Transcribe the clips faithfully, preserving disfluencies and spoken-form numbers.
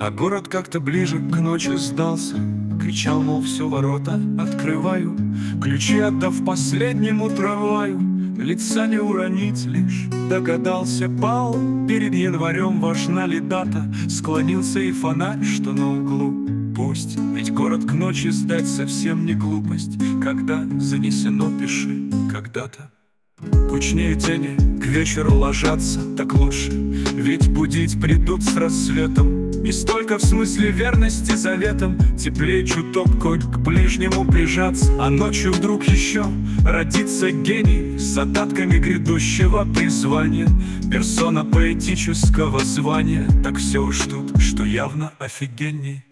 А город как-то ближе к ночи сдался, кричал, мол, все, ворота открываю, ключи отдав последнему трамваю. Лица не уронить лишь догадался, пал перед январем важна ли дата. Склонился и фонарь, что на углу. Пусть, ведь город к ночи сдать совсем не глупость. Когда занесено, пиши когда-то. Кучнее тени к вечеру ложатся, так лучше, ведь будить придут с рассветом. Не столько в смысле верности заветом, теплее чуток хоть к ближнему прижаться. А ночью вдруг еще родится гений с задатками грядущего призвания, персона поэтического звания. Так все уж тут, что явно офигенней.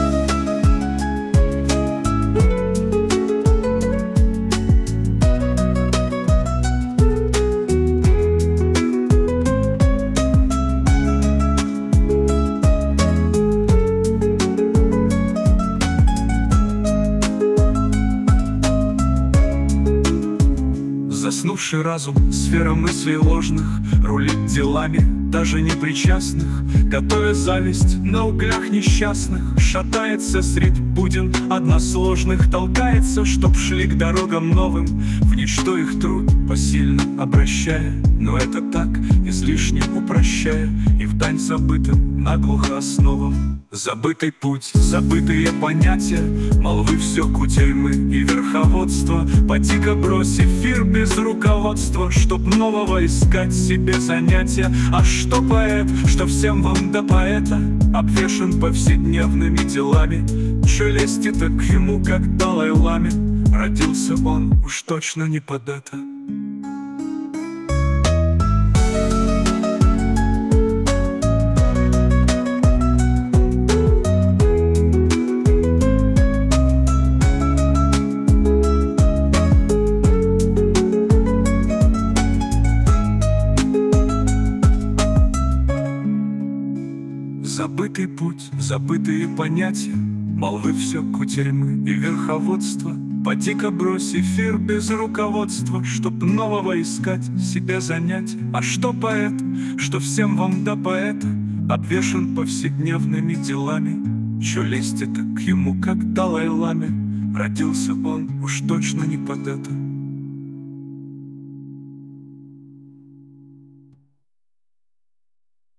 Заснувший разум, сфера мыслей ложных, рулит делами, даже непричастных, готовя зависть на углях несчастных. Шатается средь будин односложных, толкается, чтоб шли к дорогам новым, в ничто их труд посильно обращая. Но это так, излишне упрощая, и в дань забытым наглухо основам. Забытый путь, забытые понятия, молвы все кутерьмы и верховодство. Поди-ка брось эфир без руководства, чтоб нового искать себе занятия. А что поэт, что всем вам до поэта, обвешан повседневными делами. Че лезть-то к ему, как Далай-ламе? Родился он уж точно не под это. Забытый путь, забытые понятия, молвы все кутерьмы и верховодство. Поди-ка брось эфир без руководства, чтоб нового искать себе занятия. А что поэт, что всем вам до поэта, обвешан повседневными делами. Че лезть это к ему, как Далай-ламе? Родился он уж точно не под это.